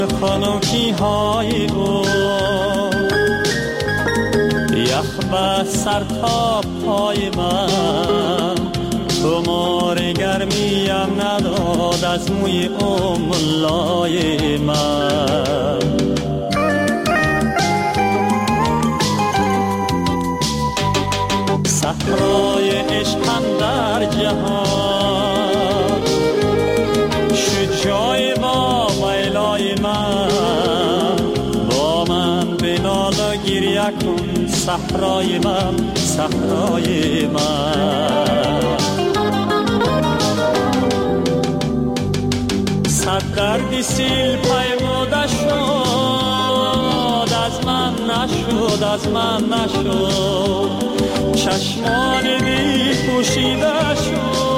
خانوکی های او یخ به سر تا پای من خمار گرمیم نداد از موی املای من صحرای عشقم در جهان شجای با ویلای من با من بنال و گریه کن صحرای من صحرای من صد دردی سیل پیموده شد از من نشد از من نشد چشمان بی پوشیده شد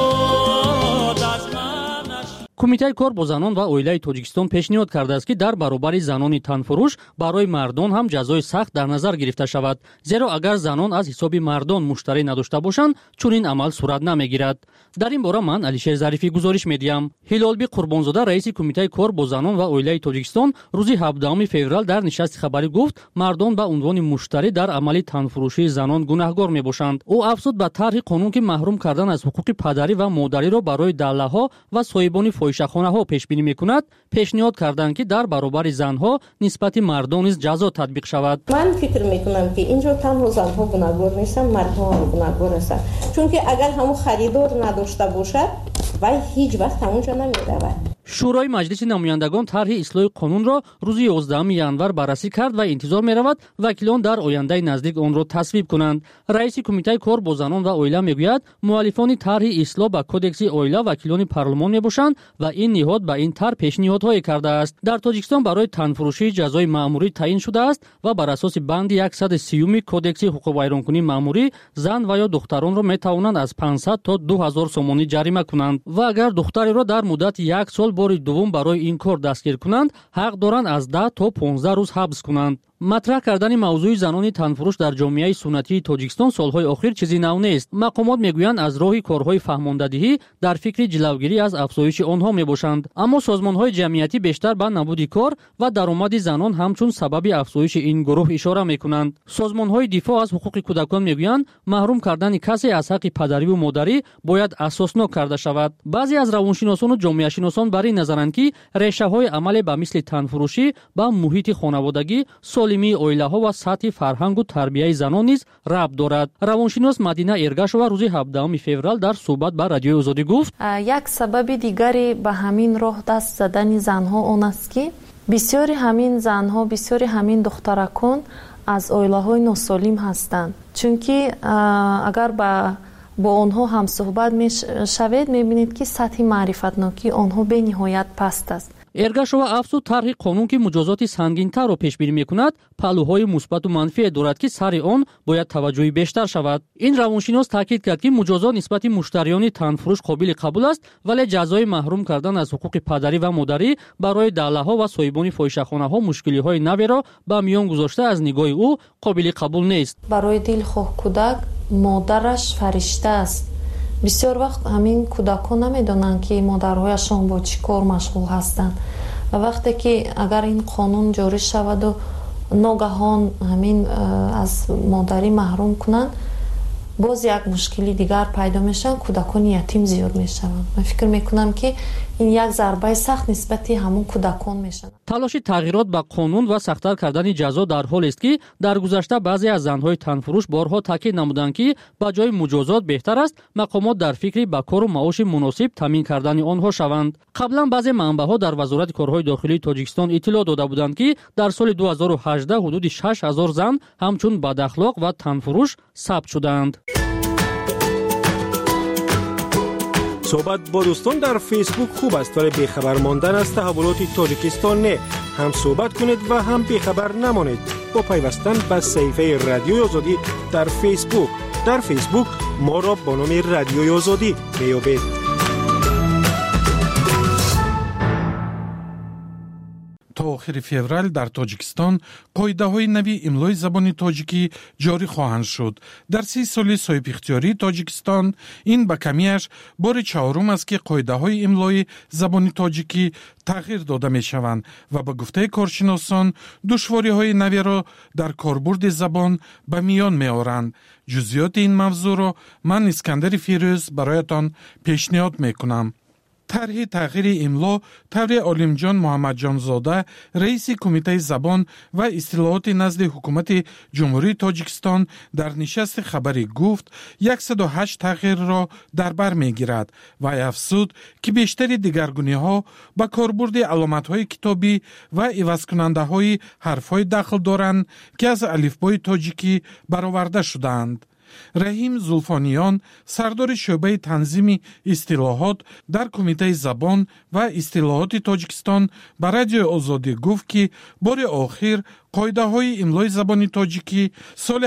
کمیته کار با زنان و اویلای تاجیکستان پیشنهاد کرده است که در برابر زنان تنفروش برای مردان هم جزای سخت در نظر گرفته شود، زیرا اگر زنان از حساب مردان مشتری نداشته باشند چنین عمل صورت نمیگیرد. در این باره من علیشیر ظریفی گزارش میدیم. هلالبی قربانزاده رئیس کمیته کار با زنان و اویلای تاجیکستان روز 17 فوریه در نشست خبری گفت مردان به عنوان مشتری در عمل تنفروشی زنان گناهکار میباشند. او افزود به طرح قانون که محروم کردن از حقوق پدری و مادری را برای دله‌ها و صاحبان فاحشه‌خانه‌ها پیش بینی میکند، پیشنهاد کردند که در برابر زنها نسبت مردان نیز جزا تطبیق شود. من فکر میکنم که اینجا تنها زنها گناهکار نیستند، مردها هم گناهکار هستند، چون که اگر همون خریدار نداشته باشد و هیچ وقت همونجا نمیرود. شورای مجلس نمایندگان طرح اصلاح قانون را روز 11 ینور بررسی کرد و انتظار می‌رود وکیلان در آینده نزدیک آن را تصویب کنند. رئیس کمیته کار با زنان و اویلا میگوید مؤلفان طرح اصلاح به کدکس اویلا وکیلان پارلمان میباشند و این نهاد به این طرح پیشنهادهای کرده است. در تاجیکستان برای تنفروشی جزای مأموری تعیین شده است و بر اساس بند 130 کدکس حقوق ویرانکنی مأموری زن و یا دختران را میتوانند از 500 تا 2000 سومانی جریمه کنند و اگر دختری را در مدت 1 سال باری دوم برای این کار دستگیر کنند حق دارند از 10 تا 15 روز حبس کنند. مطرح کردن موضوع زنان تنفروش در جامعه سنتی تاجیکستان سالهای اخیر چیزی نو نیست. مقامات میگویند از راهی کارهای فهماندهی در فکر جلوگیری از افزایش آنها میباشند، اما سازمانهای جمعیتی بیشتر به نبود کار و درآمد زنان همچون سبب افزایش این گروه اشاره میکنند. سازمانهای دفاع از حقوق کودکان میگویند محروم کردن کسی از حق پدری و مادری باید اساسناک کرده شود. بعضی از روانشناسان و جامعه شناسان بر این نظرند که ریشه‌های عمل به مثل تنفروشی با محیط خانوادگی سالمی اویلاها و سطح فرهنگ و تربیت زنان نیز ربط دارد. روانشناس مدینه ارگاشوا روز 17 فوریه در صحبت با رادیو آزادی گفت یک سبب دیگری به همین راه دست زدن زنها آن است که بسیاری همین زنها بسیاری همین دخترکان از اویلاهای ناسالم هستند، چون که اگر با آنها هم صحبت میشوید میبینید که سطح معرفتناکی آنها به نهایت پست است. ارگاشوا افزود طرح قانون که مجازات سنگین‌تر را پیش بینی می‌کند پهلوهای مثبت و منفی دارد که سر آن باید توجهی بیشتر شود. این روانشناس تاکید کرد که مجازات نسبت مشتریان تنفروش قابل قبول است، ولی جزای محروم کردن از حقوق پدری و مادری برای دله‌ها و صاحبان فاحشه‌خانه‌ها مشکلی‌های نوی را به میان گذاشته از نگاه او قابل قبول نیست. برای دلخواه کودک مادرش فرشته است. بسیار وقت همین کودکان نمیدونن که مادرهایشان با چی کار مشغول هستند و وقتی که اگر این قانون جاری شود و ناگهان همین از مادری محروم کنند باز یک مشکلی دیگر پیدا میشن، کودکان یتیم زیاد میشوند. من فکر میکنم که این یک ضربه سخت نسبتی همون کودکان میشن. تلاش تغییرات به قانون و سخت‌تر کردن جزا در حال است که در گذشته بعضی از زنهای تنفروش بارها تاکید نمودند که با جای مجازات بهتر است مقامات در فکر به کار و معاش مناسب تامین کردن آنها شوند. قبلا بعضی منبع‌ها در وزارت کارهای داخلی تاجیکستان اطلاع داده بودند که در سال 2018 حدود 6000 زن همچون بداخلاق و تنفروش ثبت شدند. صحبت با دوستان در فیسبوک خوب است، ولی بیخبر ماندن از تحولات تاجیکستان نه. هم صحبت کنید و هم بیخبر نمانید با پیوستن به صفحه رادیوی آزادی در فیسبوک. در فیسبوک ما را با نام رادیوی آزادی میابید. تا آخر فوریه در تاجیکستان قاعده‌های نوی املای زبان تاجیکی جاری خواهند شد. در 30 سال صاحب اختیاری تاجیکستان این به کمیش بار چهارم است که قاعده‌های املای زبان تاجیکی تغییر داده می‌شوند و به گفته کارشناسان دشواری‌های نوی را در کاربرد زبان به میان می‌آورند. جزئیات این موضوع را من اسکندر فیروز برایتان پیشنهاد می‌کنم. طرح تغییر املا طور عالمجان محمد جانزاده رئیس کمیته زبان و اصطلاحات نزد حکومت جمهوری تاجیکستان در نشست خبری گفت 108 تغییر را در بر میگیرد و افزود که بیشتری دگرگونی‌ها با کاربرد علامت‌های کتابی و عوض کننده‌های حرف‌های داخل دارند که از الفبای تاجیکی برآورده شده‌اند. رحیم زلفانیان سردار شعبه تنظیم اصطلاحات در کمیته زبان و اصطلاحات تاجیکستان به رادیو آزادی گفت که بار آخر قاعده های املای زبان تاجیکی سال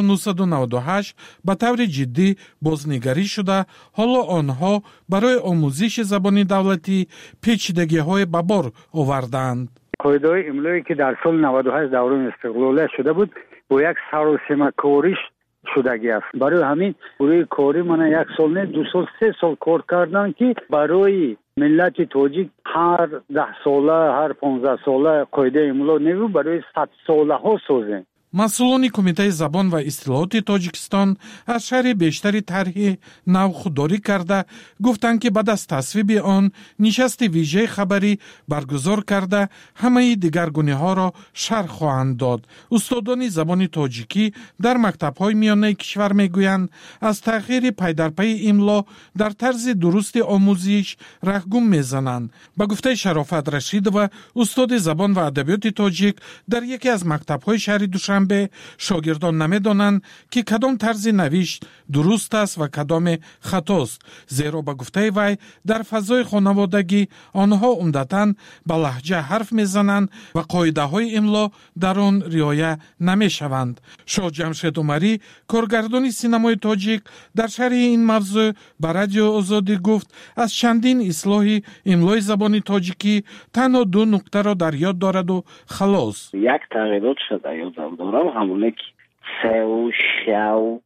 1998 به طور جدی بازنگری شده، حالا آنها برای آموزش زبان دولتی پیچیدگی های به بار آوردند. قاعده های املایی که در سال 98 دوران استقلال شده بود با یک سراسیمه کاریش شدگی است. برای همین روی کاری من 1 سال نه 2 سال 3 سال کار کردن که برای ملت تاجیک هر 10 ساله هر 15 ساله قاعده املا نوی برای 100 ساله ها سازیم. مسئولان کمیته زبان و اصطلاحات تاجیکستان از شرح بیشتری طرح نو خودداری کرده گفتند که بعد از تصویب آن نشست ویژه خبری برگزار کرده همه دگرگونی‌ها را شرح خواهند داد. استادان زبان تاجیکی در مکتب‌های میانه کشور میگویند از تغییر پی در پی املا در طرز درست آموزش رهگم میزنند. به گفته شرافت رشید و استاد زبان و ادبیات تاجیک در یکی از مکتب‌های شهر دوشنبه شاگردان نمیدانند که کدام طرز نوشت درست است و کدام خطاست، زیرا به گفته وی در فضای خانوادگی آنها عمدتاً به لهجه حرف میزنند و قاعده های املا در آن رعایت نمیشوند. شاه جمشید عمری کارگردان سینمای تاجیک در شرح این موضوع به رادیو آزادی گفت از چندین اصلاح املای زبان تاجیکی تنها 2 نکته را در یاد دارد و خلاص. یک تغییرات شده یادم دارم، همونه که سه و شو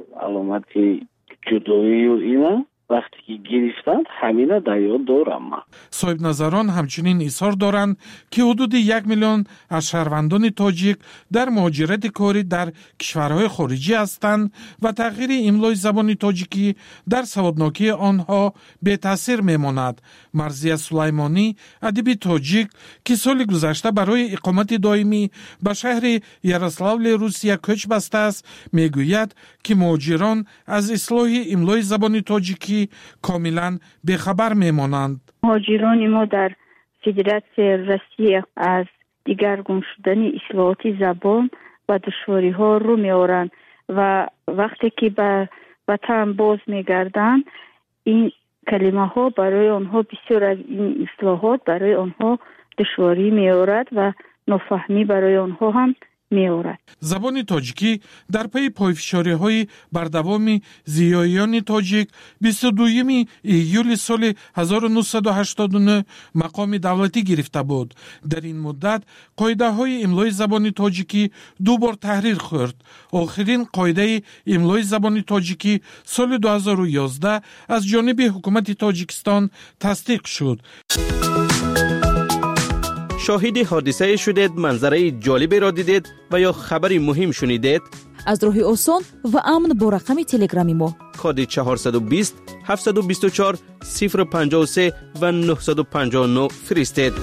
علامتی جدایی و اینا وقتی که گرفتند همینه در یاد دارم من. صاحب نظران همچنین اصرار دارند که حدود 1 میلیون از شهروندان تاجیک در مهاجرت کاری در کشورهای خارجی هستند و تغییر املای زبان تاجیکی در سوادناکی آنها به تاثیر میماند. مرضیه سلیمانی ادیب تاجیک که سال گذشته برای اقامت دائمی به شهر یاروسلاول روسیه کوچ بسته است میگوید که مهاجران از اصلاح املای زبان تاجیکی کاملا بیخبر میمانند. مهاجران ما در فدراسیون روسیه از دیگرگون شدن اصلاحات زبان و دشواری ها رو میارند و وقتی که به وطن باز میگردند این کلمه ها برای آنها بسیار از این اصلاحات برای آنها دشواری میارد و نافهمی برای آنها هم می‌آورد. زبان تاجیکی در پی پایفشاری‌های بر دوام زیاییان تاجیک 22 ایول سال 1989 مقام دولتی گرفته بود. در این مدت قاعده‌های املای زبان تاجیکی 2 بار تحریر خورد. آخرین قاعده املای زبان تاجیکی سال 2011 از جانب حکومت تاجیکستان تصدیق شد. شاهد حادثه شدید، منظره جالبی را دیدید و یا خبری مهم شنیدید؟ از راه آسان و امن با رقم تلگرامی ما کد 420 724 053 و 959 فرستید.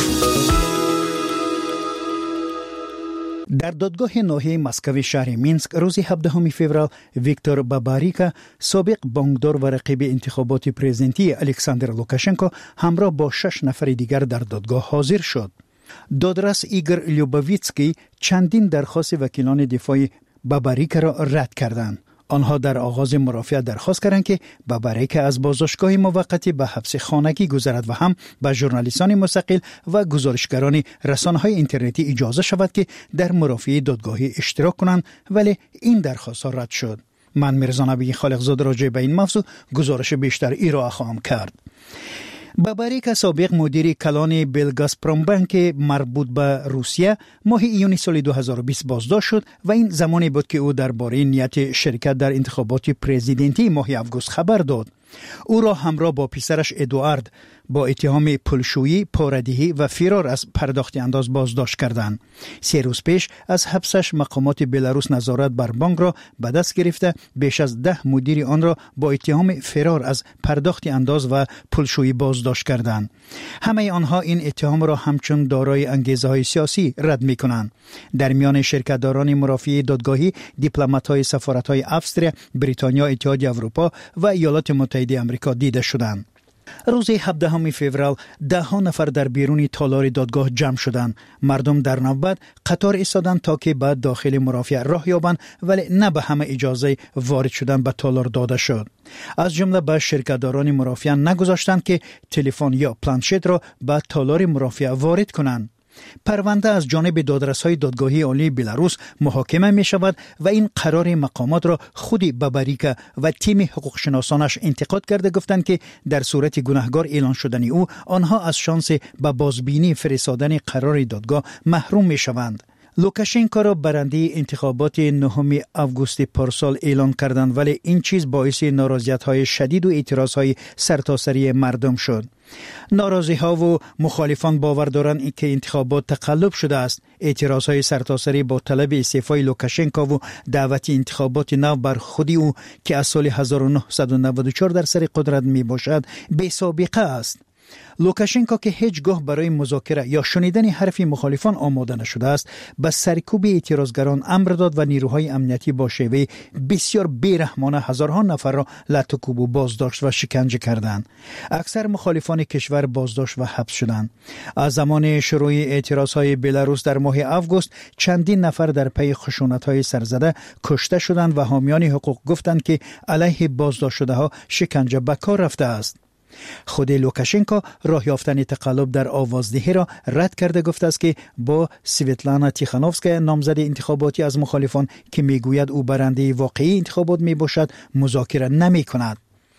در دادگاه ناحیه مسکو شهر مینسک روز 17 فوریه ویکتور باباریکا سابق بانکدار و رقیب انتخابات پرزیدنتی الکساندر لوکاشنکو همراه با 6 نفر دیگر در دادگاه حاضر شد. دادرس ایگور لیوبوویتسکی چندین درخواست وکیلان دفاع باباریکا را رد کردند. آنها در آغاز مرافعه درخواست کردند که باباریکا از بازداشتگاه موقتی به حبس خانگی گذرد و هم به ژورنالیستان مستقل و گزارشگران رسانه‌های اینترنتی اجازه شود که در مرافعه دادگاهی اشتراک کنند، ولی این درخواست رد شد. من میرزا نبی خالقزاده راجع به این موضوع گزارش بیشتر ارائه خواهم کرد. باباریکا سابق مدیر کلان بلگازپروم بانک مربوط به روسیه ماه ایون سال 2020 بازداشت شد و این زمانی بود که او درباره نیت شرکت در انتخابات پرزیدنتی ماه آگوست خبر داد. او را همراه با پسرش ادوارد با اتهام پولشویی، پاره‌دهی و فرار از پرداخت انداز بازداشت کردند. 3 روز پیش از حبسش مقامات بلاروس نظارت بر بانک را به دست گرفته بیش از 10 مدیر آن را با اتهام فرار از پرداخت انداز و پولشویی بازداشت کردند. همه آنها این اتهام را همچون دارای انگیزه‌های سیاسی رد می‌کنند. در میان شرکت‌داران مرافعه دادگاهی، دیپلمات‌های سفارت‌های استرالیا، بریتانیا، اتحادیه اروپا و ایالات متحده آمریکا دیده شدند. روز 17 فوریه 10 نفر در بیرون تالار دادگاه جمع شدند. مردم در نوبت قطار ایستادند تا که بعد داخل مرافعه راه یابند، ولی نه به همه اجازه وارد شدن به تالار داده شد. از جمله به شرکت‌داران مرافعه نگذاشتند که تلفن یا پلانشت را به تالار مرافعه وارد کنند. پرونده از جانب دادرس‌های دادگاهی عالی بلاروس محاکمه می شود و این قرار مقامات را خود باباریکا و تیم حقوق شناسانش انتقاد کرده گفتند که در صورت گناهکار اعلان شدن او آنها از شانس به بازبینی فرستادن قرار دادگاه محروم می شوند. لوکاشنکو را برنده انتخابات 9 آگوست پارسال اعلان کردند، ولی این چیز باعث ناراضیت‌های شدید و اعتراض‌های سرتاسری مردم شد. ناراضی‌ها و مخالفان باور دارند که انتخابات تقلب شده است. اعتراض‌های سرتاسری با طلب استعفای لوکاشنکو و دعوت انتخابات نو بر خود او که از سال 1994 در سر قدرت میباشد بی سابقه است. لوکاشنکو که هیچگاه برای مذاکره یا شنیدن حرف مخالفان آماده نشده است، به سرکوب اعتراضگران امر داد و نیروهای امنیتی با شیوه بسیار بیرحمانه هزارها نفر را لطوکوب و بازداشت و شکنجه کردند. اکثر مخالفان کشور بازداشت و حبس شدند. از زمان شروع اعتراضهای بلاروس در ماه آگوست چندین نفر در پی خشونت‌های سرزده کشته شدند و حامیان حقوق گفتند که علیه بازداشت شده‌ها شکنجه به کار رفته است. خود لوکاشنکو راه یافتن تقلب در آوازدهی را رد کرده گفته است که با سویتلانا تیخانوفسکا نامزد انتخاباتی از مخالفان که میگوید او برنده واقعی انتخابات میباشد مذاکره نمیکند.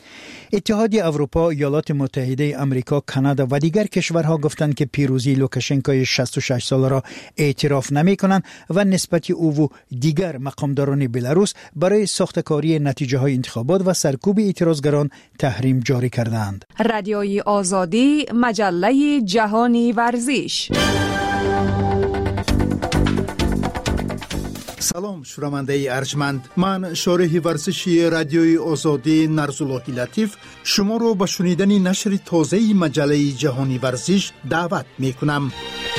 اتحادیه اروپا، ایالات متحده آمریکا، کانادا و دیگر کشورها گفتند که پیروزی لوکاشنکو 66 ساله را اعتراف نمی‌کنند و نسبت او و دیگر مقامداران بلاروس برای ساختکاری نتیجه های انتخابات و سرکوب اعتراضگران تحریم جاری کردند. رادیوی آزادی، مجله جهانی ورزش. سلام شنونده ارجمند، من شارح ورزشی رادیوی آزادی نرزاللهی لطیف شما رو به شنیدن نشر تازه مجله جهانی ورزش دعوت می کنم.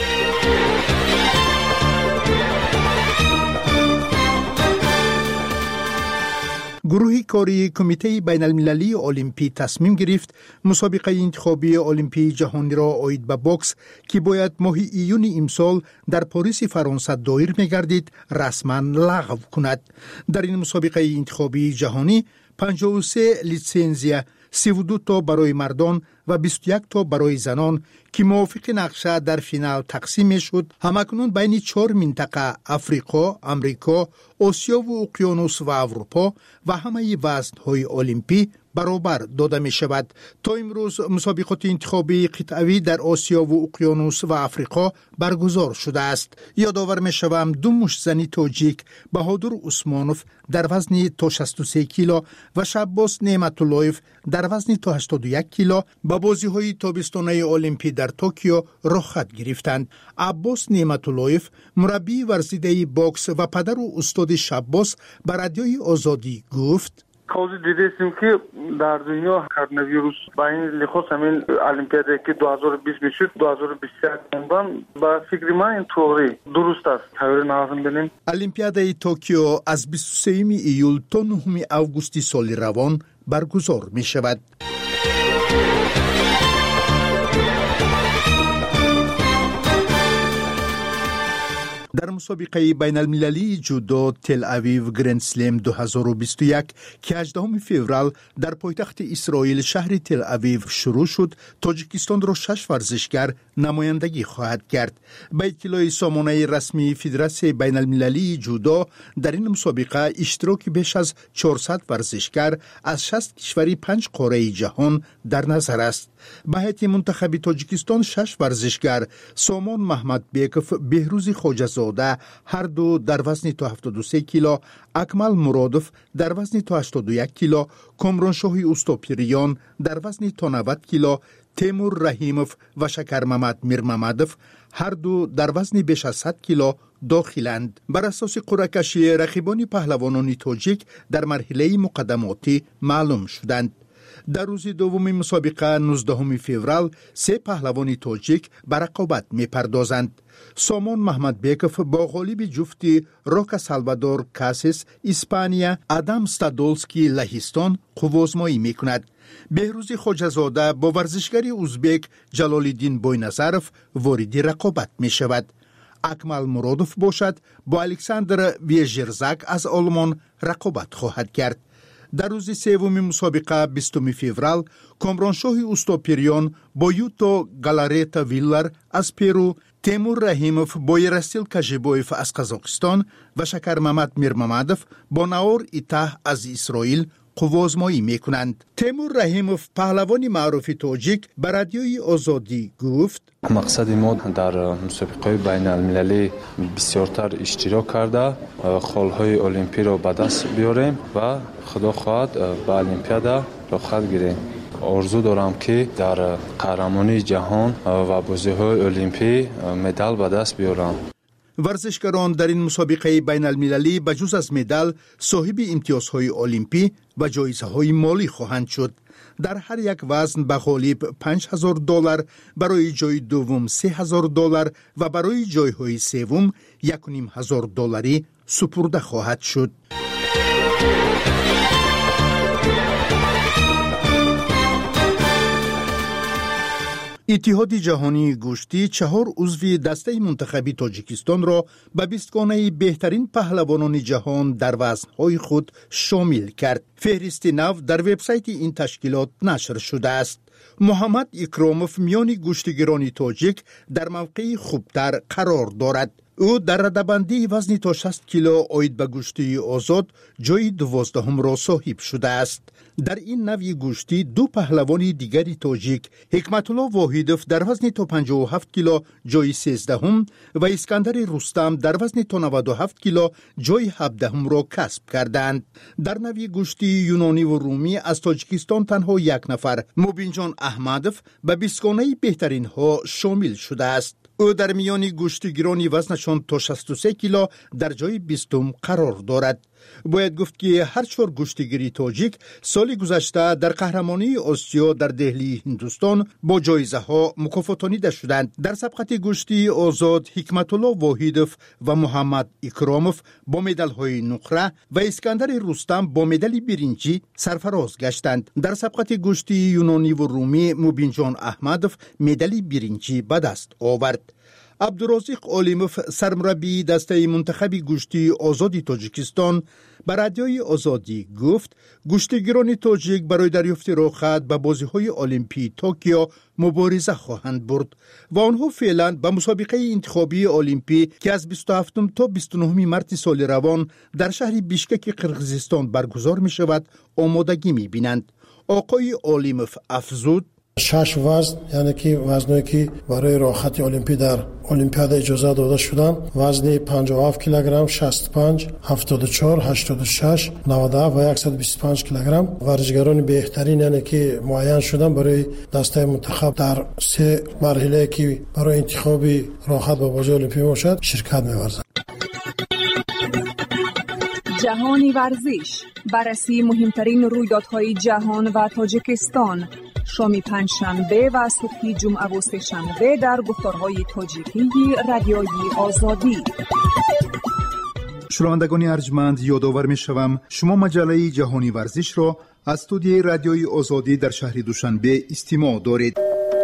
گروه کاری کمیته بین المللی المپی تصمیم گرفت مسابقه انتخابی المپی جهانی را عاید به بوکس که باید ماه ایون امسال در پاریس فرانسه دایر می‌گردید رسما لغو کند. در این مسابقه انتخابی جهانی 53 لیسنزیا، 32 تا برای مردان و 21 تا برای زنان که موافق نقشه در فینال تقسیم میشد، همکنون بین 4 منطقه افریقا، امریکا، آسیا و اقیانوس و اروپا و همه وزن‌های المپی برابر داده می شود. تا امروز مسابقات انتخابی قطعوی در آسیا و اقیانوس و افریقا برگزار شده است. یادآور می شوم 2 مشت‌زنی تاجیک بهادر عثمانوف در وزن تا 63 کیلو و شباس نعمت اللهیف در وزن تا 81 کیلو به بازی‌های تابستانه المپی در توکیو رخصت گرفتند. عباس نعمت اللهیف مربی ورزیده باکس و پدر و استاد شباس به رادیوی آزادی گفت: خوزی دیدیم که در دنیا کرونا با این لحاظ همین المپیادی که 2020 میشد 2021 اونdan با فکر من اینطوری درست است تغییر لازم بینیم. المپیادی توکیو از 23 ایول تا 9 آگوست سال روان برگزار می شود. در مسابقه بین المللی جودو تل اویو گرند سلم 2021 که 18 فوریه در پایتخت اسرائیل شهر تل اویو شروع شد، تاجیکستان را 6 ورزشگر نمایندگی خواهد کرد. به اطلاع سامانه رسمی فدراسیون بین المللی جودو در این مسابقه اشتراک بیش از 400 ورزشگر از 60 کشور 5 قاره جهان در نظر است. به هیئت منتخب تاجیکستان 6 ورزشگر سامان محمد بیکف، بهروز خواجه‌زاده هر دو در وزن تا 73 کیلو، اکمل مرادف در وزن تا 81 کیلو، کامرانشاهی اوستاپیریان در وزن تا 90 کیلو، تیمور رحیموف و شکرممد میرممدوف هر دو در وزن بیش از 100 کیلو داخلند. بر اساس قرعه کشی رقیبان پهلوانان تاجیک در مرحله مقدماتی معلوم شدند. در روز دوم مسابقه 19 فوریه 3 پهلوان تاجیک به رقابت می‌پردازند. سامان محمد بیکف با غالب جفتی روکا سالوادور کاسیس اسپانیا، آدم ستادولسکی لهستان قوازمایی می‌کند. بهروز خواجه‌زاده با ورزشگری ازبک جلال‌الدین بوینظرف وارد رقابت می‌شود. اکمل مرادوف باشد با الکساندر ویژرزک از آلمان رقابت خواهد کرد. در روز سوم مسابقه 20 فوریه کامرانشاهی اوستاپیریان با یوتا گالاریتا ویلر از پیرو، تیمور رحیموف با یرستیل کاژیبویف از قزاقستان و شکرممد میرممدوف با ناور ایتاه از اسرائیل قوازمایی میکنند. تیمور رحیموف پهلوان معروف تاجیک به رادیوی آزادی گفت: مقصد ما در مسابقه بین المللی بسیارتر اشتراک کرده خالهای المپی را به دست بیاریم و خدا خواهد به المپیادا داخل گیریم. آرزو دارم که در قهرمانی جهان و بازی‌های المپی مدال به دست بیارم. ورزشکاران در این مسابقه بین المللی بجز از مدال صاحب امتیازهای المپی و جایزه‌های مالی خواهند شد. در هر یک وزن به غالب $5,000، برای جای دوم $3,000 و برای جایهای سوم $1,500 سپرده خواهد شد. اتحاد جهانی گوشتی 4 عضو دسته منتخبی تاجیکستان را به بیستگانه بهترین پهلوانان جهان در وزنهای خود شامل کرد. فهرست نو در وبسایت این تشکیلات نشر شده است. محمد اکراموف میان گوشتگیران تاجیک در موقع خوبتر قرار دارد. او در رده‌بندی وزن تا 60 کیلو آید به گوشتی آزاد جای 12 را صاحب شده است. در این نوع گوشتی 2 پهلوان دیگری تاجیک، حکمت الله واحدوف در وزن تا 57 کیلو جای 13 و اسکندر رستم در وزن تا 97 کیلو جای 17 را کسب کردند. در نوع گوشتی یونانی و رومی از تاجیکستان تنها یک نفر، موبینجان احمدوف، به بیستگانه بهترین ها شامل شده است. او در میان گوشتگیران وزنشان تا 63 کیلو در جای 20 قرار دارد. باید گفت که هر 4 گوشتگیری تاجیک سال گذشته در قهرمانی آسیا در دهلی هندوستان با جایزه ها مکافاتانیده شدند. در سبقت گوشتی آزاد حکمت الله واحدوف و محمد اکراموف با مدال های نقره و اسکندر رستم با مدال برنجی سرفراز گشتند. در سبقت گوشتی یونانی و رومی موبینجان احمدوف مدال برنجی به دست آورد. عبدالرازق عالموف سرمربی دسته منتخب گوشتی آزادی تاجیکستان به رادیوی آزادی گفت گوشتگیران تاجیک برای دریافت راحت به بازی‌های المپی توکیو مبارزه خواهند برد و آنها فعلا به مسابقه انتخابی المپی که از 27 تا 29 مارس سال روان در شهر بیشکک قرقیزستان برگزار می شود آمادگی می بینند. آقای عالموف افزود: 6 وزن، یعنی که وزنایی که برای راحت المپی در المپیاد اجازه داده شدن، وزن 57 کیلوگرم، 65، 74، 86، 90 و 125 کیلوگرم ورزشکاران بهترین یعنی که معین شدن برای دسته منتخب در 3 مرحله که برای انتخاب راحت به بازی المپی باشد شرکت می‌ورزند. جهانی ورزش، بررسی مهمترین رویدادهای جهان و تاجیکستان، شام پنجشنبه و صبح جمعه و سه‌شنبه در گفتارهای تاجیکی رادیوی آزادی. شنوندگان ارجمند، یادآور می‌شوم شما مجله جهانی ورزش را از استودیوی رادیوی آزادی در شهر دوشنبه استماع دارید.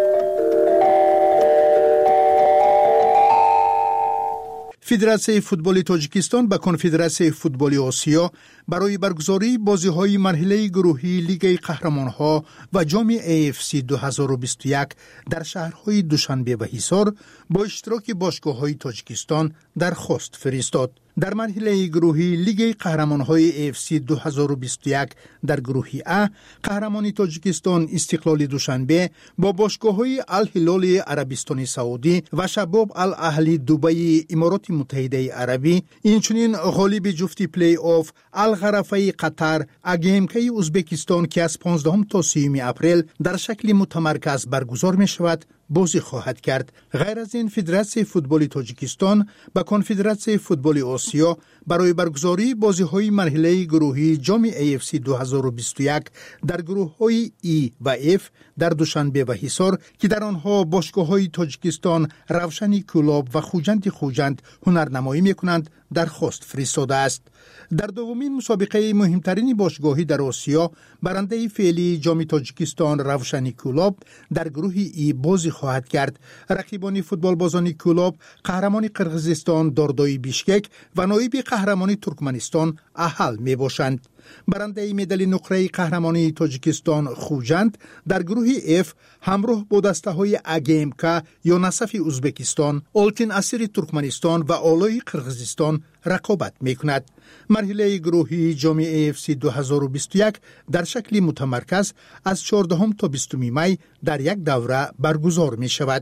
فدراسیون فوتبال تاجیکستان به کنفدراسیون فوتبال آسیا برای برگزاری بازی‌های مرحله گروهی لیگ قهرمان‌ها و جام AFC 2021 در شهرهای دوشنبه و حصار با اشتراک باشگاه‌های تاجیکستان درخواست فرستاد. در مرحله گروهی لیگ قهرمان‌های AFC 2021 در گروه A قهرمانی تاجیکستان استقلال دوشنبه با باشگاه‌های الهلال عربستان سعودی و شباب الاهلی دبی امارات متحده عربی اینچنین غالب جفتی پلی آف الغرفه قطر اگیمکی ازبکستان که از 15 تا 30 اپریل در شکل متمرکز برگزار می شود بازی خواهد کرد. غیر از این فدراسیون فوتبال تاجیکستان با کنفدراسیون فوتبال آسیا برای برگزاری بازی‌های مرحله گروهی جام AFC 2021 در گروه‌های E و F در دوشنبه و حصار که در آنها باشگاه‌های تاجیکستان روشنی کلاب و خوجند هنرنمایی می‌کنند درخواست فرستاده است. در دومین مسابقه مهمترین باشگاهی در آسیا برنده فعلی جام تاجیکستان روشنی کلاب در گروه ای بازی خواهد کرد. رقیبان فوتبال بازان کلاب قهرمان قرقیزستان داردای بیشکک و نایب قهرمان ترکمنستان احل می باشند. برنده مدال نقره قهرمانی تاجیکستان خوجند در گروه F همراه با دسته های اگیمکا یا نصف ازبکستان، آلتین اسیر ترکمنستان و آلای قرقیزستان رقابت می کند. مرحله گروهی جام AFC 2021 در شکل متمرکز از 14 تا 20 می در یک دوره برگزار می شود.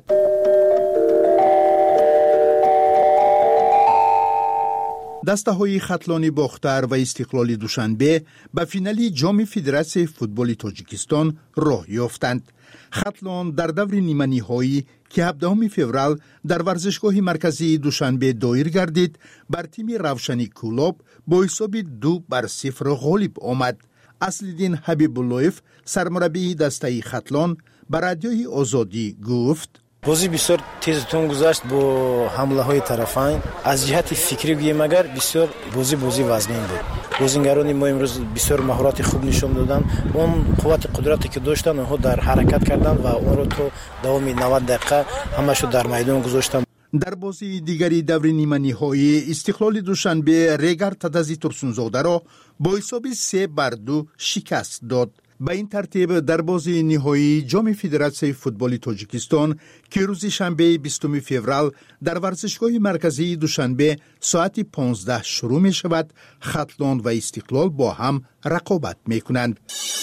دسته های خطلانی باختر و استقلال دوشنبه به فینالی جام فدراسیون فوتبال تاجیکستان راه یافتند. خطلان در دور نیمه نهایی که 17 فوریه در ورزشگاه مرکزی دوشنبه دایر گردید بر تیم روشنی کلاب با حساب 2-0 غالب آمد. اصلالدین حبیب اللهیف سرمربی دسته خطلان به رادیوی آزادی گفت: بازی بسیار تیز تون گذشت با حمله های طرفین. از جهت فکری گویم اگر بسیار بازی وزنین بود. بازیگران ما امروز بسیار مهارت خوب نشون دادن. اون قوت قدرتی که داشتن اونها در حرکت کردن و اون رو تو دوام 90 دقیقه همشو در میدان گذاشتن. در بازی دیگری دور نیمه نهایی استقلال دوشنبه ریگر تدزی ترسونزاده را با حساب 3-2 شکست داد. به این ترتیب در بازی نهایی جام فدراسیون فوتبال تاجیکستان که روز شنبه 20 فوریه در ورزشگاه مرکزی دوشنبه ساعت 15 شروع می شود، خطلان و استقلال با هم رقابت می کنند.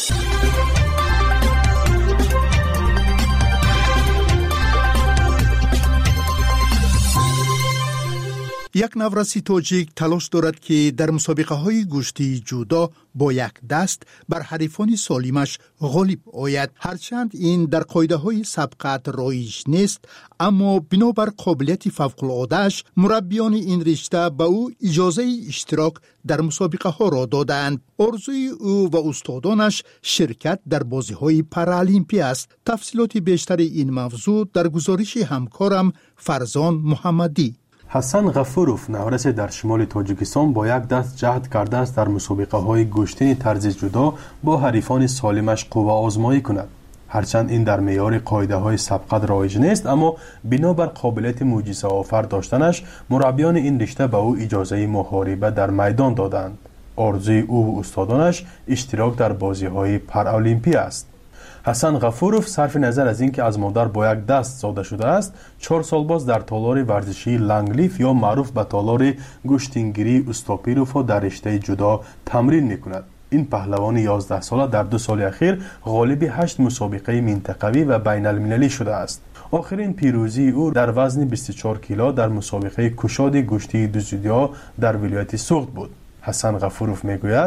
یک نورسی تاجیک تلاش دارد که در مسابقه های گشتی جودو با یک دست بر حریفان سالمش غالب آید. هرچند این در قاعده های سبقت رایج نیست، اما بنابر قابلیت فوق العاده‌اش مربیان این رشته به او اجازه اشتراک در مسابقه ها را دادند. آرزوی او و استادانش شرکت در بازی های پارالیمپی است. تفصیلات بیشتر این موضوع در گزارش همکارم فرزان محمدی. حسن غفوروف نورس در شمال تاجیکستان با یک دست جهد کرده است در مسابقه های گشتین طرز جدا با حریفان سالمش قوه آزمایی کند. هرچند این در معیار قاعده های سبقت رایج نیست، اما بنابر قابلیت معجزه آفر داشتنش مربیان این رشته به او اجازه محاربه در میدان دادند. آرزوی او و استادانش اشتراک در بازی های پارالیمپی است. حسن غفوروف صرف نظر از اینکه از مادر با یک دست زاده شده است، 4 سال باز در تالار ورزشی لنگلیف یا معروف به تالار گشتینگیری استاپیروف در رشته جدا تمرین میکند. این پهلوان 11 ساله در 2 سال اخیر غالب 8 مسابقه منطقوی و بین المللی شده است. آخرین پیروزی او در وزن 24 کیلو در مسابقه کشاد گشتی دوزیدیا در ولایت سوخت بود. حسن غفوروف میگوید: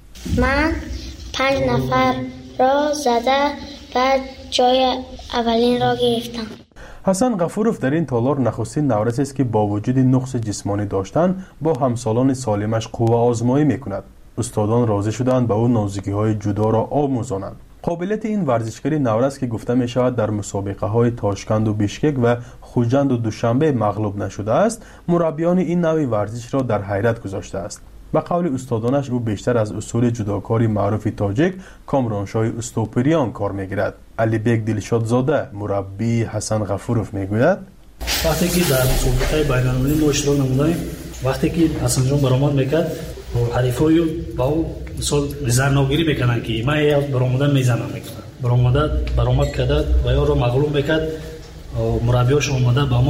من 5 نفر را زده و جای اولین را گرفتم. حسن غفوروف در این تالار نخستین نورس است که با وجود نقص جسمانی داشتن با همسالان سالمش قوه آزمایی میکند. استادان راضی شدند به او نازکی های جدا را آموزانند. قابلیت این ورزشکاری نورس که گفته می شود در مسابقه های تاشکند و بیشکک و خوجند و دوشنبه مغلوب نشده است، مربیان این نوع ورزش را در حیرت گذاشته است. به قول استادانش او بیشتر از اصول جداکاری معروف تاجیک کامرانشاه استوپریان کار میگیرد. علی بیگ دلشادزاده مربی حسن غفوروف میگوید: وقتی که در مسابقه بین المللی ما اشتراک نمودیم، وقتی که حسن جان برآمد میکرد حریفای با او مثال زرناگیری میکنن که من یا برآمدن میزنم میکنم برآمد کرده و یا رو مغلوب میکرد، مربیاش اومده با ما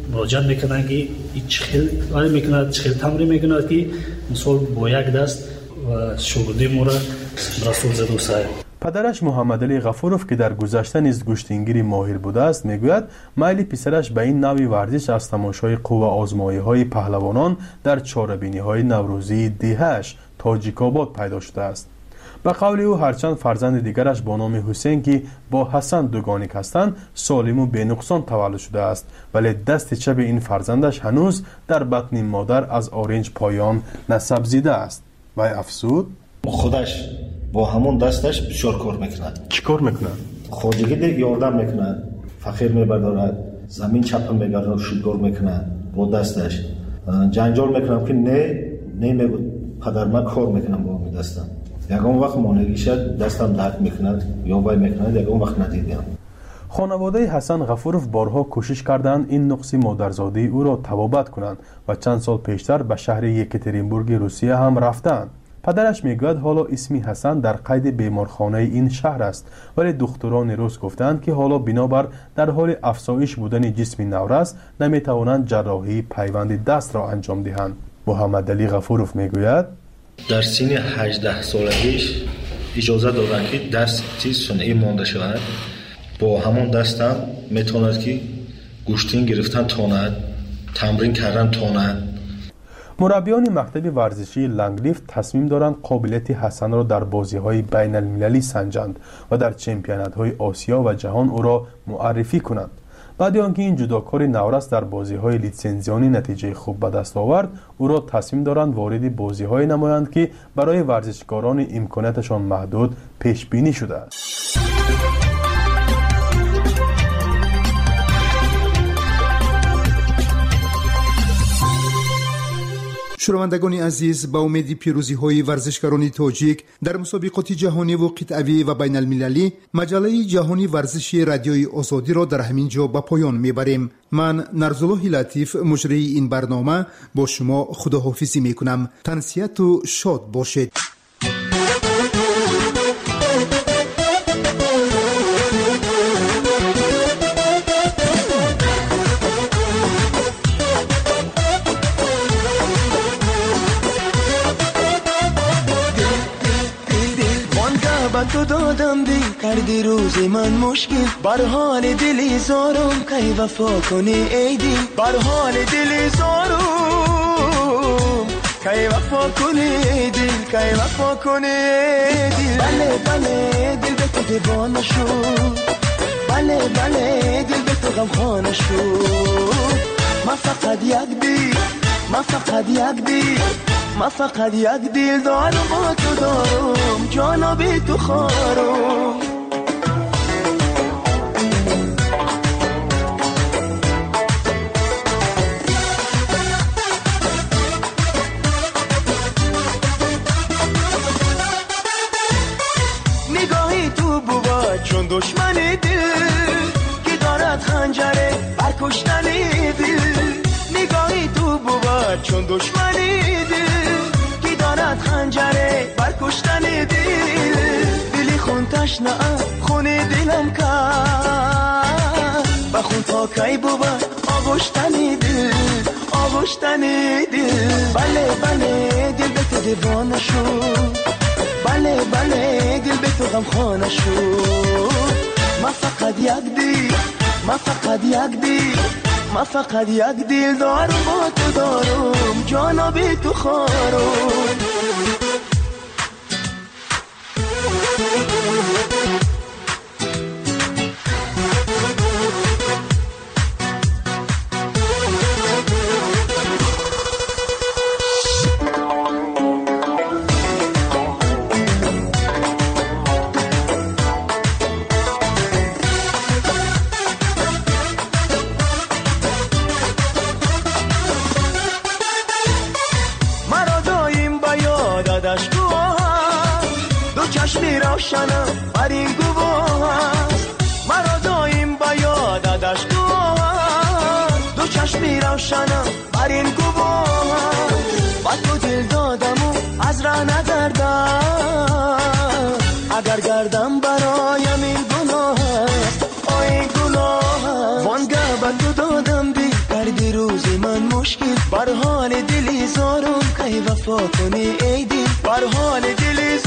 مراجعت میکنن که این چخیل تمرین میکنن که مثال با یک دست و شغلی مورا رسول زدو سای. پدرش محمد علی غفوروف که در گذشته نیز گشتینگیری ماهر بوده است میگوید میل پسرش به این نوع ورزش از تماشای قوه آزمایی های پهلوانان در چاره‌بینی های نوروزی دهش تاجیک آباد پیدا شده است. به قول او هرچند فرزند دیگرش با نام حسین که با حسن دوگانیک هستند سالم و بینقصان تولد شده است، ولی دست چپ این فرزندش هنوز در بطن مادر از آرنج پایان نسب زیده است. وای افسود خودش با همون دستش بسیار کار میکند. چی کار میکند؟ خودگی دیگه یاردم میکند، فقیر میبردارد، زمین چپ میگرد، شدگار میکند با دستش. جنجال میکنم که نه میگود پدر من کار میکنم با همین دستم. یکم وقت مانگی شد دستم درد میکند یا وای میکند، یکم وقت ندیدم. خانواده حسن غفوروف بارها کوشش کردند این نقص مادرزادی او را تبابت کنند و چند سال پیشتر به شهر یکاترینبورگ روسیه هم رفتند. پدرش میگوید حالا اسمی حسن در قید بیمارخانه این شهر است، ولی دکتران روس گفتند که حالا بنابر در حال افزایش بودن جسم نورس نمیتوانند جراحی پیوند دست را انجام دهند. محمد علی غفوروف میگوید در سن 18 سالگیش اجازه دادند که دستی صنعی مانده شود. با همون دستم میتواند که گوشتین گرفتن تواند، تمرین کردن تواند. مربیان مکتب ورزشی لنگلیف تصمیم دارند قابلیت حسن را در بازی‌های بین المللی سنجند و در چمپیونات‌های آسیا و جهان او را معرفی کنند. بعد آنکه این جداکار نورس در بازی‌های لیسنزیانی نتیجه خوب به دست آورد، او را تصمیم دارند وارد بازی‌های نمایند که برای ورزشکاران امکاناتشان محدود پیش بینی شده است. شنوندگان عزیز، با امید پیروزی های ورزشکاران تاجیک در مسابقات جهانی و قطعی و بین المللی، مجله جهانی ورزش رادیوی آزادی را در همین جا به پایان میبریم. من نرزالله لطیف مجری این برنامه با شما خداحافظی میکنم. تنسیت و شاد باشید. تو دادم دی کردی روز من مشکل، بر حال دلی زارم کی وفا کنی ای دی، بر حال دلی زارم کی وفا کنی ای دی، کی وفا کنی ای دی. بله بله دل به تو دیوانه شد، بله بله دل به تو غمخانه شد. من فقط یک دی، من فقط یک دی، من فقط یک دل دارم با تو دارم، جانا به تو خارم. نگاهی تو بود چون دشمن دل که دارد خنجره بر کشتن دل. نگاهی تو بود چون دشمن دل که دارد خنجره بر کشتن دل. دلی خون تشنه خون دلم کرد و خون تا کی بود آغشتن دل، آغشتن دل. بله بله دل به تو دیوانه شد، بله بله دل به تو غمخانه شد. من فقط یک دی، من فقط یک دی، من فقط یک دل دارم با تو دارم، جانا به تو خارم. چشمی روشنم بر این گواه است، مرا دایم با یادش گواه است. دو چشمی روشنم بر این گواه است، با تو دل دادم و از راه نگردم. اگر گردم برایم این گناه است، آی گناه است. وانگه با تو دادم بی کردی بر حال دلی زارم کی وفا کنی ای دل بر حال دلی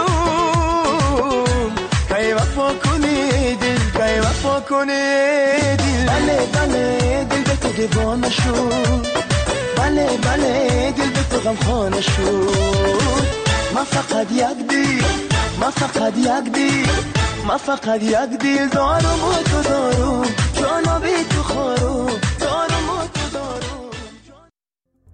زارم کی وفا کنی دل کی وفا کنی دل بله بله دل به تو دیوانه شد بله بله دل به تو غمخانه شد ما فقط یک دل ما فقط یک دل ما فقط یک دل دارم و تو دارم جانا بی تو خارم